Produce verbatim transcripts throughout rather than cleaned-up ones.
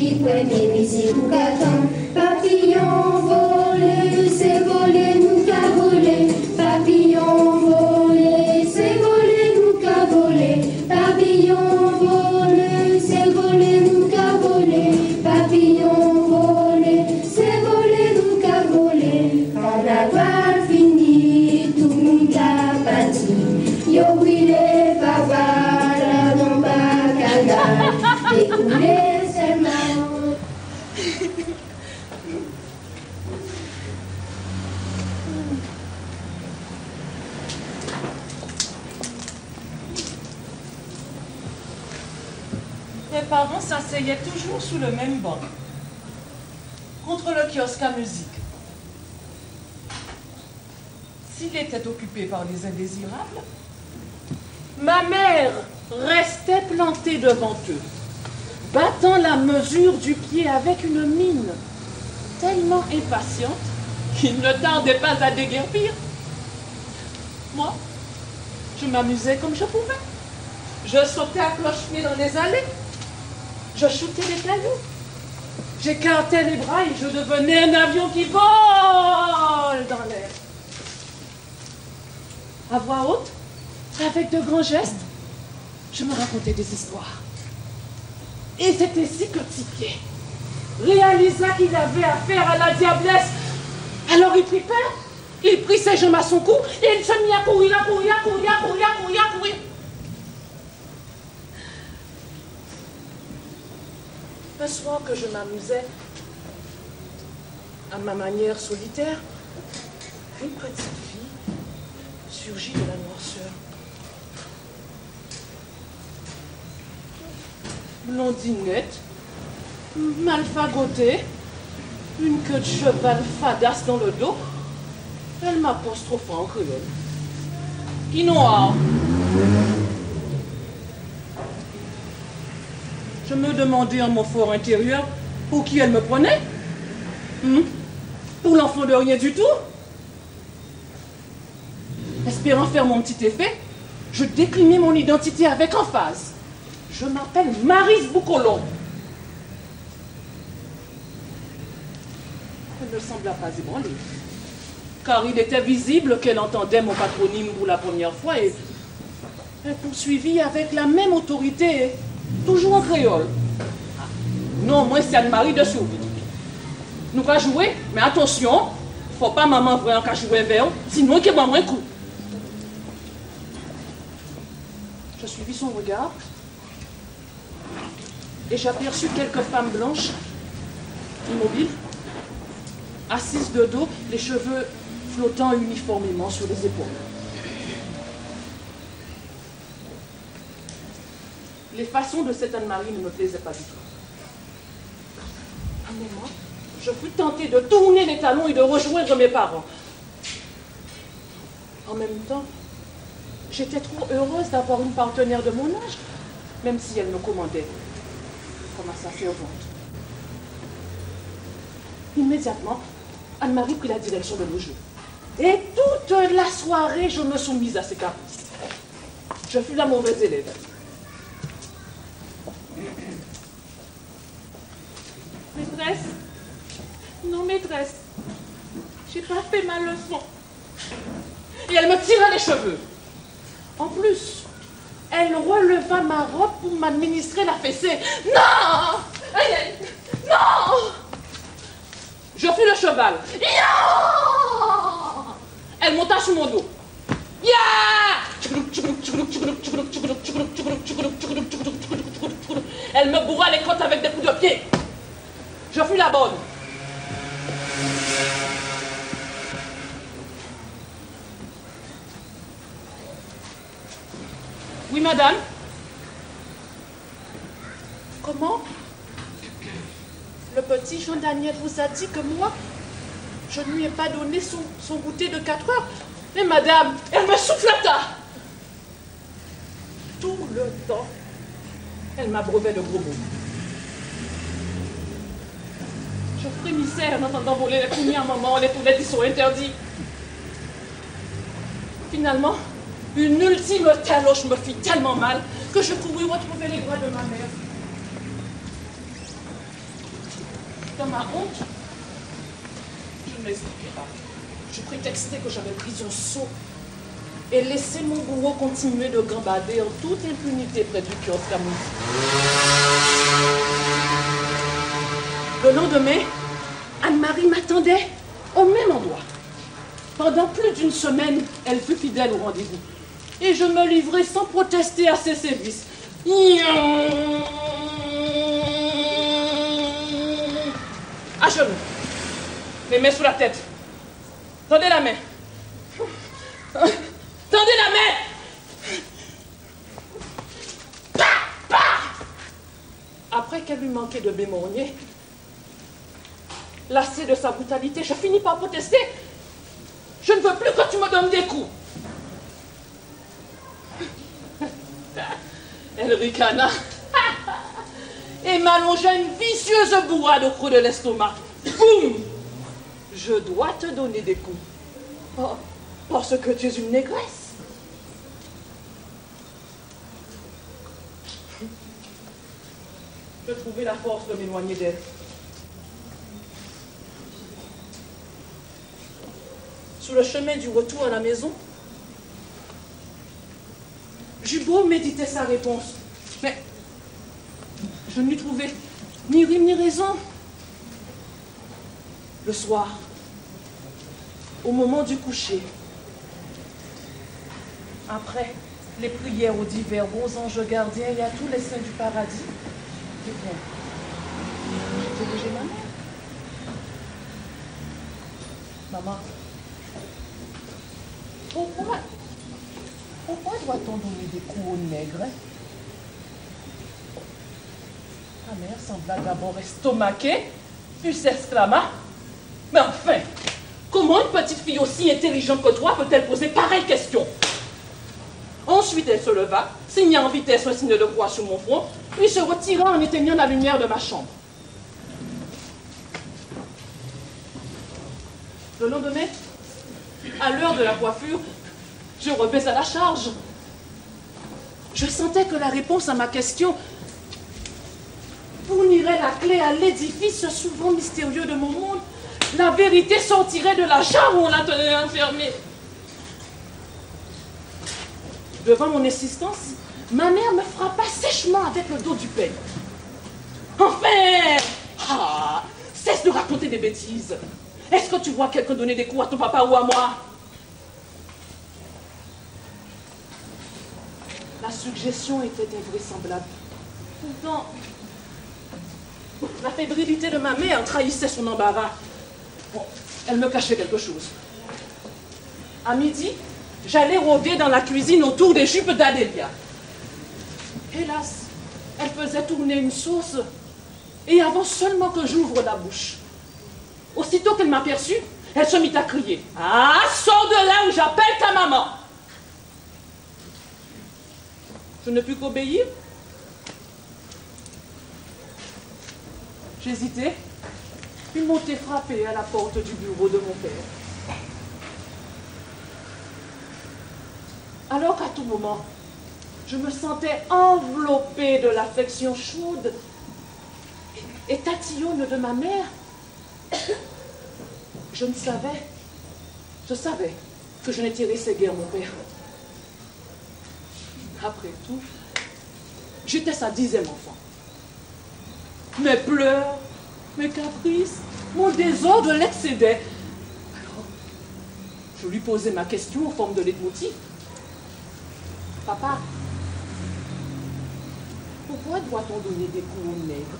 puis premier musique ou qu'attend. Papillon volé, c'est volé, nous qu'a volé. Papillon volé, c'est volé, nous qu'a volé. Papillon volé, c'est volé, nous qu'a volé. Papillon volé, c'est volé, nous qu'a volé. Carnaval fini, tout le monde a parti. Yo brûlé, papa, la non bacana. Découlé seulement. Mes parents s'asseyaient toujours sous le même banc, contre le kiosque à musique. S'il était occupé par les indésirables, ma mère restait plantée devant eux, battant la mesure du pied avec une mine tellement impatiente qu'il ne tardait pas à déguerpir. Moi, je m'amusais comme je pouvais. Je sautais à cloche-pied dans les allées. Je shootais les cailloux. J'écartais les bras et je devenais un avion qui vole dans l'air. À voix haute, avec de grands gestes, je me racontais des histoires. Et c'est ainsi que Tipier réalisa qu'il avait affaire à la diablesse. Alors il prit peur, il prit ses jambes à son cou et il se mit à courir, à courir, à courir, à courir, à courir, à courir. Un soir que je m'amusais, à ma manière solitaire, une petite fille surgit de la noirceur. Blondinette, mal fagotée, une queue de cheval fadasse dans le dos, elle m'apostropha en créole. Quinoa. Je me demandais en mon fort intérieur pour qui elle me prenait. Hum? Pour l'enfant de rien du tout. Espérant faire mon petit effet, je déclinai mon identité avec emphase. Je m'appelle Maryse Boucolon. Elle ne sembla pas ébranlée, car il était visible qu'elle entendait mon patronyme pour la première fois et elle poursuivit avec la même autorité, toujours en créole. Non, moi c'est Anne-Marie de Souris. Nous allons jouer, mais attention, faut pas maman vrai en cas jouer vers, sinon il va moins coup. Je suivis son regard et j'aperçus quelques femmes blanches, immobiles, assises de dos, les cheveux flottant uniformément sur les épaules. Les façons de cette Anne-Marie ne me plaisaient pas du tout. À un moment, je fus tentée de tourner les talons et de rejoindre mes parents. En même temps, j'étais trop heureuse d'avoir une partenaire de mon âge, même si elle me commandait comme à sa servante. Immédiatement, Anne-Marie prit la direction de nos jeux. Et toute la soirée, je me soumis à ses caprices. Je fus la mauvaise élève. Maîtresse, non maîtresse, j'ai pas fait ma leçon. Et elle me tira les cheveux. En plus, elle releva ma robe pour m'administrer la fessée. Non! Non! Je fus le cheval. Ya! Elle monta sur mon dos. Ya! Elle me bourra les côtes avec des coups de pied. Je fus la bonne. Oui, madame. Comment? Le petit Jean-Daniel vous a dit que moi, je ne lui ai pas donné son, son goûter de quatre heures. Mais madame, elle me soufflata. Tout le temps, elle m'abreuvait de gros mots. Je frémissais en entendant voler les premiers moments, les poulettes qui sont interdits. Finalement, une ultime taloche me fit tellement mal que je courus retrouver les bras de ma mère. dans ma honte, je ne m'expliquais pas. Je prétextais que j'avais pris un saut et laissé mon bourreau continuer de gambader en toute impunité près du kiosque à musique. Le lendemain, Anne-Marie m'attendait au même endroit. Pendant plus d'une semaine, elle fut fidèle au rendez-vous. Et je me livrai sans protester à ses services. À genoux, les mains sous la tête. Tendez la main. Tendez la main. Bah, bah. Après qu'elle lui manquait de bémorgner, lassée de sa brutalité, je finis par protester. Je ne veux plus que tu me donnes des coups. Elle ricana et m'allongea une vicieuse bourrade au creux de l'estomac. Boum! Je dois te donner des coups. Oh, parce que tu es une négresse. Je trouvais la force de m'éloigner d'elle. Sur le chemin du retour à la maison, j'eus beau méditer sa réponse, mais je ne lui trouvais ni rime ni raison. Le soir, au moment du coucher, après les prières aux divers beaux anges gardiens et à tous les saints du paradis, eh bien, j'ai logé ma mère. Maman, pourquoi, pourquoi doit-on donner des coups aux nègres? Ta mère sembla d'abord estomaquée, puis s'exclama. Mais enfin, comment une petite fille aussi intelligente que toi peut-elle poser pareille question? Ensuite, elle se leva, signa en vitesse un signe de croix sur mon front, puis se retira en éteignant la lumière de ma chambre. Le lendemain, à l'heure de la coiffure, je rebaisse à la charge. Je sentais que la réponse à ma question fournirait la clé à l'édifice souvent mystérieux de mon monde. La vérité sortirait de la chambre où on la tenait enfermée. Devant mon insistance, ma mère me frappa sèchement avec le dos du peigne. Enfin! Ah, cesse de raconter des bêtises. Est-ce que tu vois quelqu'un donner des coups à ton papa ou à moi? La suggestion était invraisemblable. Pourtant, la fébrilité de ma mère trahissait son embarras. Bon, elle me cachait quelque chose. À midi, j'allais rôder dans la cuisine autour des jupes d'Adélia. Hélas, elle faisait tourner une sauce, et avant seulement que j'ouvre la bouche. Aussitôt qu'elle m'aperçut, elle se mit à crier. « Ah, sors de là ou j'appelle ta maman !» Je ne pus qu'obéir. J'hésitais, puis montai frapper à la porte du bureau de mon père. Alors qu'à tout moment, je me sentais enveloppée de l'affection chaude et tatillonne de ma mère, je ne savais, je savais que je n'intéressais guère mon père. Après tout, j'étais sa dixième enfant. Mes pleurs, mes caprices, mon désordre l'excédait. Alors, je lui posais ma question en forme de leitmotiv. Papa, pourquoi doit-on donner des coups aux nègres?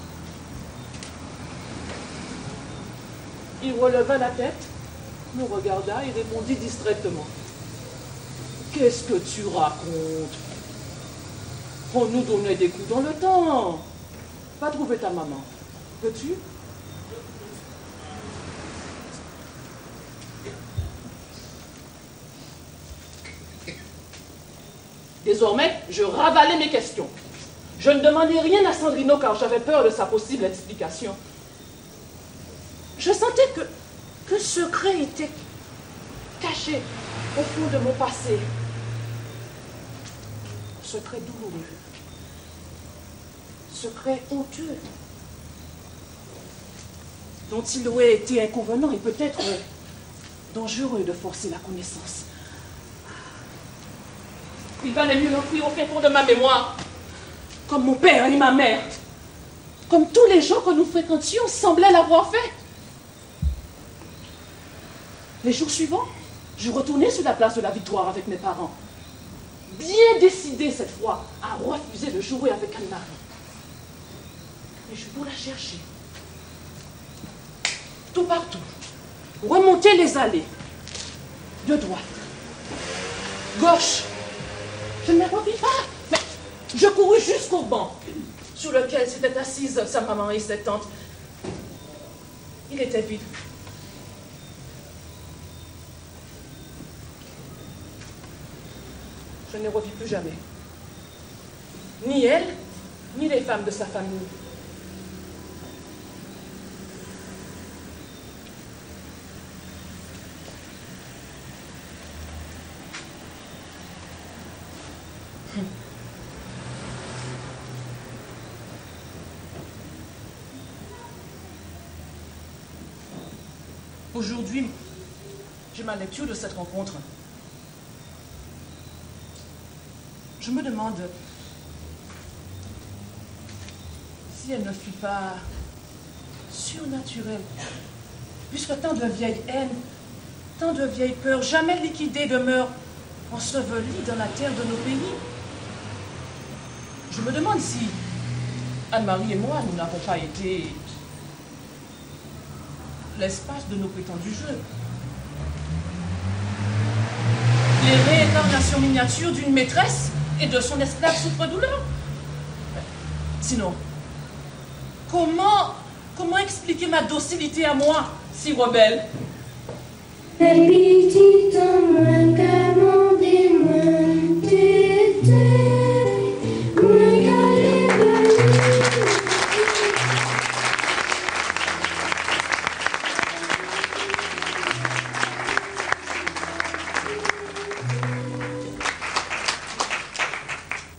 Il releva la tête, me regarda et répondit distraitement. Qu'est-ce que tu racontes? On nous donnait des coups dans le temps. Va trouver ta maman. Veux-tu? Désormais, je ravalais mes questions. Je ne demandais rien à Sandrino car j'avais peur de sa possible explication. Je sentais que, que ce secret était caché au fond de mon passé. Secret douloureux. Secret honteux. dont il aurait été inconvenant et peut-être euh, dangereux de forcer la connaissance. Il valait mieux l'enfuir au fin fond de ma mémoire, comme mon père et ma mère, comme tous les gens que nous fréquentions semblaient l'avoir fait. Les jours suivants, je retournais sur la place de la Victoire avec mes parents, bien décidé cette fois à refuser de jouer avec Anne-Marie. Mais je dois la chercher. Tout partout, remonter les allées, de droite, gauche. Je ne me revis pas, mais je courus jusqu'au banc sur lequel s'étaient assises sa maman et ses tantes. Il était vide. Je ne les revis plus jamais. Ni elle, ni les femmes de sa famille. Aujourd'hui, j'ai ma lecture de cette rencontre. Je me demande si elle ne fut pas surnaturelle, puisque tant de vieilles haines, tant de vieilles peurs, jamais liquidées, demeurent ensevelies dans la terre de nos pays. Je me demande si Anne-Marie et moi, nous n'avons pas été l'espace de nos prétendus jeux. Les réincarnations miniatures d'une maîtresse et de son esclave souffre-douleur. Sinon, comment, comment expliquer ma docilité à moi, si rebelle? Baby.